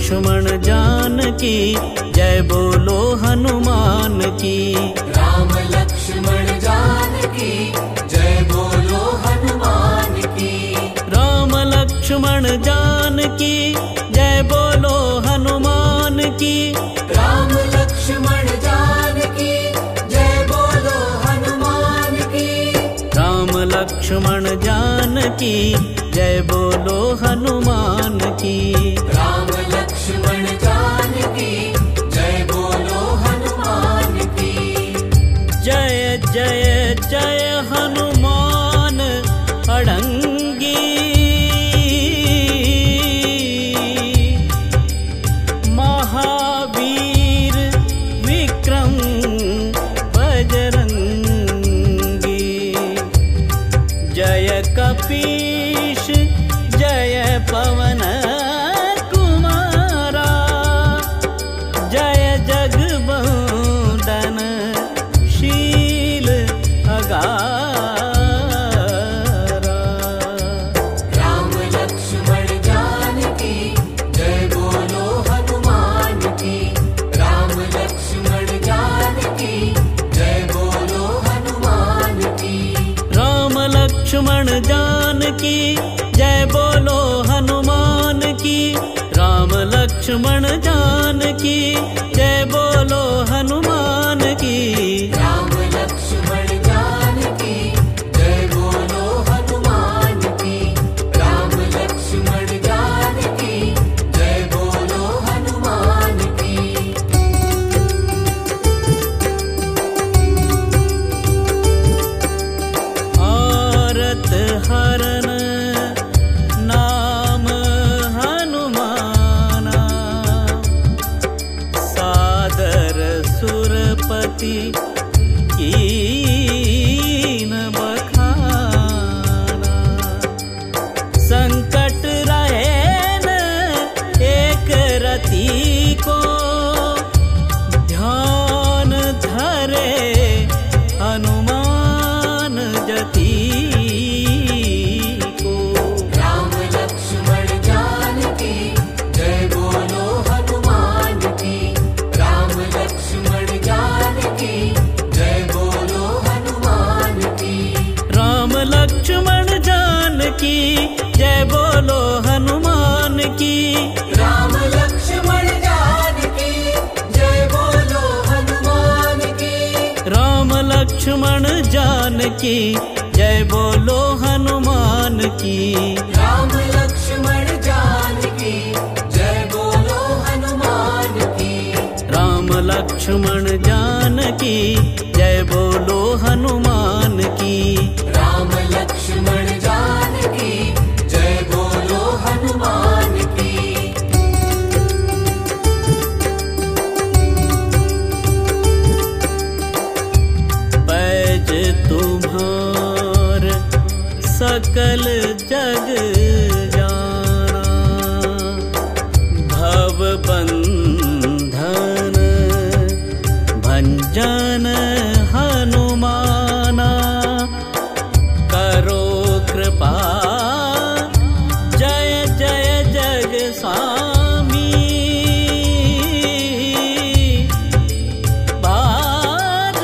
लक्ष्मण जानकी जय बोलो हनुमान की। राम लक्ष्मण जानकी जय बोलो हनुमान की। राम लक्ष्मण जानकी जय बोलो हनुमान की। राम लक्ष्मण जानकी जय बोलो हनुमान की। राम लक्ष्मण जानकी जय बोलो हनुमान की। राम लक्ष्मण जानकी जय बोलो हनुमान की। जय जय जय हनुमान अड़ंगी महावीर विक्रम बजरंगी। जय कपीश जय पवन कुमारा। जय जगबंदन शील अगारा। राम लक्ष्मण जानकी जय बोलो हनुमान की। राम लक्ष्मण जानकी जय बोलो हनुमान की। राम लक्ष्मण जानकी जय बोलो हनुमान की। राम लक्ष्मण जानकी जय बोलो हनुमान की। राम लक्ष्मण जानकी जय बोलो हनुमान की। राम लक्ष्मण जानकी जय बोलो हनुमान की। आरत हरन नाम हनुमाना। सादर सुरपति कीन बखाना। संकट रहे न एक रति को। ध्यान धरे हनुमान जति को। राम लक्ष्मण जानकी जय बोलो हनुमान की। राम लक्ष्मण जानकी जय बोलो हनुमान की। राम लक्ष्मण जानकी जय बोलो हनुमान की। राम लक्ष्मण जानकी जय बोलो हनुमान की। राम लक्ष्मण जानकी जय बोलो हनुमान की। राम लक्ष्मण जानकी जय बोलो हनुमान की। राम लक्ष्मण जानकी जय बोलो हनुमान की। राम लक्ष्मण जानकी जय बोलो हनुमान की। पैज तुम्हार सकल जग जाना। भव बंधन भंजन हनुमाना। करो कृपा जय जय जग स्वामी। बार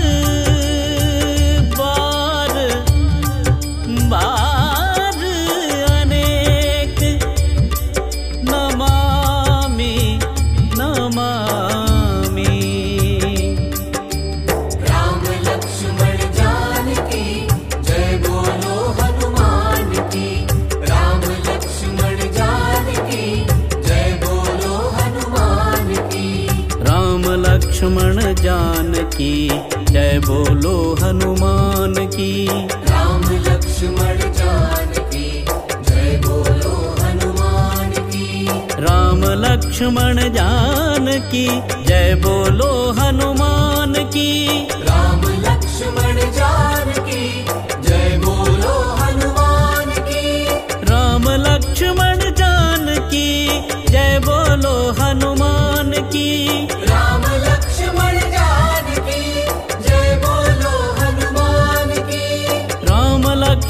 बार बार अनेक नमामि नमामि। राम लक्ष्मण जानकी जय बोलो हनुमान की। राम लक्ष्मण जानकी जय बोलो हनुमान की। राम लक्ष्मण जानकी जय बोलो हनुमान की। राम लक्ष्मण जानकी जय बोलो हनुमान की। राम लक्ष्मण जानकी जय बोलो हनुमान की। राम लक्ष्मण जानकी जय बोलो हनुमान की। राम लक्ष्मण जानकी जय बोलो हनुमान की। राम लक्ष्मण जानकी जय बोलो हनुमान की। राम